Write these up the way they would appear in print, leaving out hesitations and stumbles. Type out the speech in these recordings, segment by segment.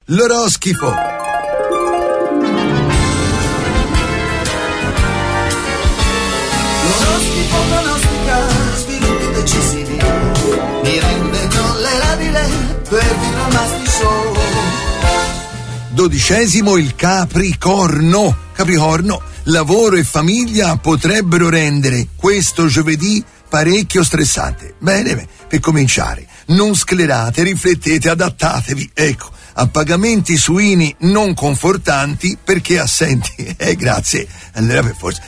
l'oroscifo. L'oroscifo pronostica sviluppi decisivi, mi rende tollerabile perfino Masti Show. 12° il Capricorno. Capricorno, lavoro e famiglia potrebbero rendere questo giovedì parecchio stressante. Bene, per cominciare, non sclerate, riflettete, adattatevi, ecco, a pagamenti suini non confortanti perché assenti. Grazie. Allora per forza.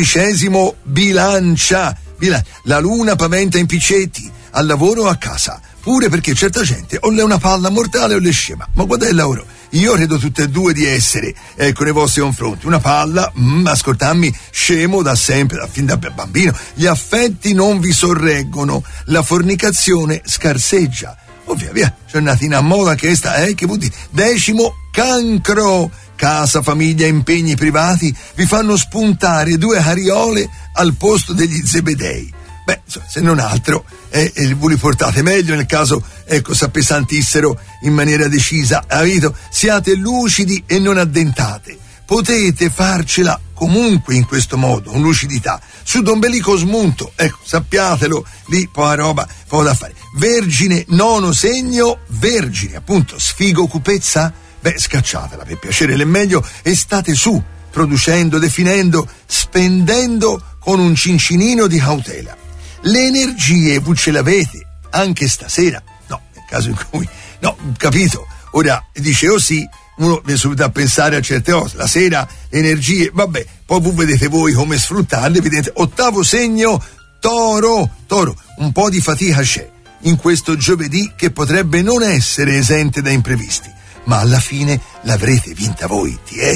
11° Bilancia. La luna paventa impiccetti, al lavoro o a casa. Pure perché certa gente o le è una palla mortale o le scema. Ma guarda il lavoro. Io credo tutte e due di essere, ecco, nei vostri confronti. Una palla, ascoltammi, scemo da sempre, fin da bambino. Gli affetti non vi sorreggono, la fornicazione scarseggia. Via, giornatina a moda che sta, che vuol dire? 10° Cancro. Casa, famiglia, impegni privati vi fanno spuntare 2 ariole al posto degli zebedei. Beh, se non altro, voi li portate meglio nel caso, ecco, s'appesantissero in maniera decisa. Capito? Siate lucidi e non addentate. Potete farcela comunque in questo modo, con lucidità. Su d'ombelico smunto, ecco, sappiatelo, lì poi roba, poco da fare. Vergine, 9° segno, Vergine, appunto, sfigo cupezza? Beh, scacciatela per piacere, l'è meglio, e state su, producendo, definendo, spendendo con un cincinino di cautela. Le energie voi ce l'avete anche stasera? No, nel caso in cui, no, capito, ora dice sì, uno viene subito a pensare a certe cose, la sera le energie, vabbè, poi voi vedete voi come sfruttarle, evidente. 8° segno, Toro, un po' di fatica c'è in questo giovedì che potrebbe non essere esente da imprevisti, ma alla fine l'avrete vinta voi,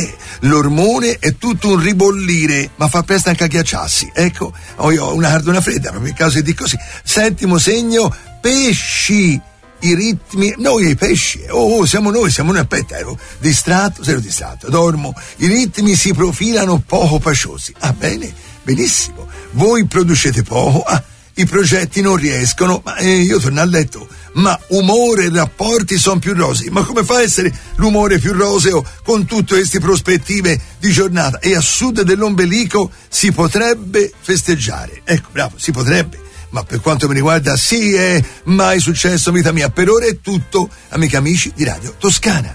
l'ormone è tutto un ribollire, ma fa presto anche a ghiacciarsi, ecco, io ho una cardona fredda, proprio in caso di così. 7° segno, Pesci, i ritmi, noi i pesci, siamo noi, aspetta, ero distratto, dormo, i ritmi si profilano poco paciosi, bene, benissimo, voi producete poco, i progetti non riescono, ma io torno a letto, ma umore e rapporti sono più rosei. Ma come fa a essere l'umore più roseo con tutte queste prospettive di giornata? E a sud dell'ombelico si potrebbe festeggiare, ecco, bravo, si potrebbe, ma per quanto mi riguarda sì, è mai successo vita mia. Per ora è tutto, amici amici di Radio Toscana.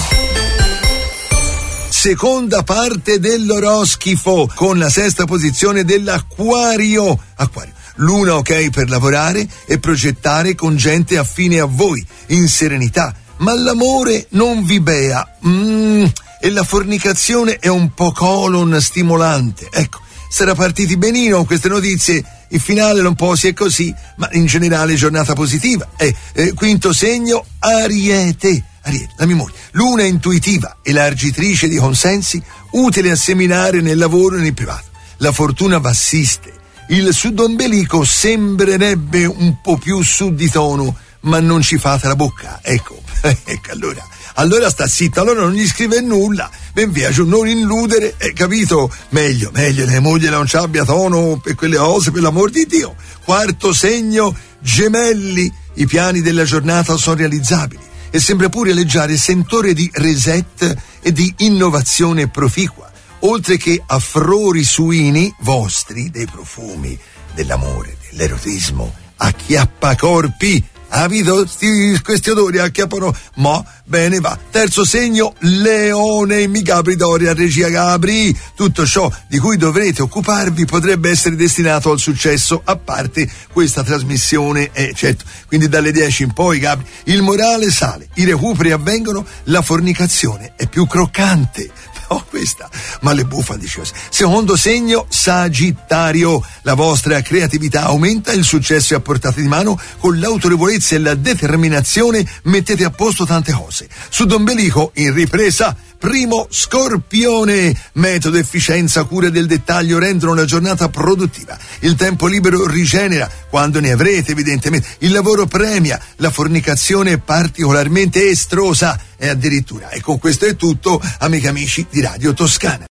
Seconda parte dell'oroscifo con la 6ª posizione dell'Acquario. Luna ok per lavorare e progettare con gente affine a voi, in serenità, ma l'amore non vi bea, e la fornicazione è un po' colon stimolante. Ecco, sarà partiti benino con queste notizie, il finale un po' si è così, ma in generale giornata positiva. 5° segno, Ariete, la memoria, luna intuitiva, elargitrice di consensi, utile a seminare nel lavoro e nel privato. La fortuna v'assiste. Il sudombelico sembrerebbe un po' più su di tono, ma non ci fate la bocca, ecco, allora sta zitto, allora non gli scrive nulla, ben via, non illudere, capito? Meglio, le mogli non ci abbia tono per quelle cose, per l'amor di Dio. 4° segno, Gemelli, i piani della giornata sono realizzabili e sembra pure aleggiare sentore di reset e di innovazione proficua, oltre che a frori suini vostri dei profumi dell'amore, dell'erotismo, acchiappacorpi. Capito? Questi odori acchiappano, ma bene va. 3° segno, Leone, mi Gabri Doria, regia Gabri. Tutto ciò di cui dovrete occuparvi potrebbe essere destinato al successo, a parte questa trasmissione, certo. Quindi dalle 10 in poi, Gabri, il morale sale, i recuperi avvengono, la fornicazione è più croccante. Questa, ma le buffa di cose. 2° segno, Sagittario, la vostra creatività aumenta, il successo è a portata di mano, con l'autorevolezza e la determinazione mettete a posto tante cose. Sudombelico in ripresa. 1° Scorpione, metodo, efficienza, cura del dettaglio rendono la giornata produttiva. Il tempo libero rigenera quando ne avrete, evidentemente. Il lavoro premia, la fornicazione è particolarmente estrosa, e addirittura. E con questo è tutto, amici amici di Radio Toscana.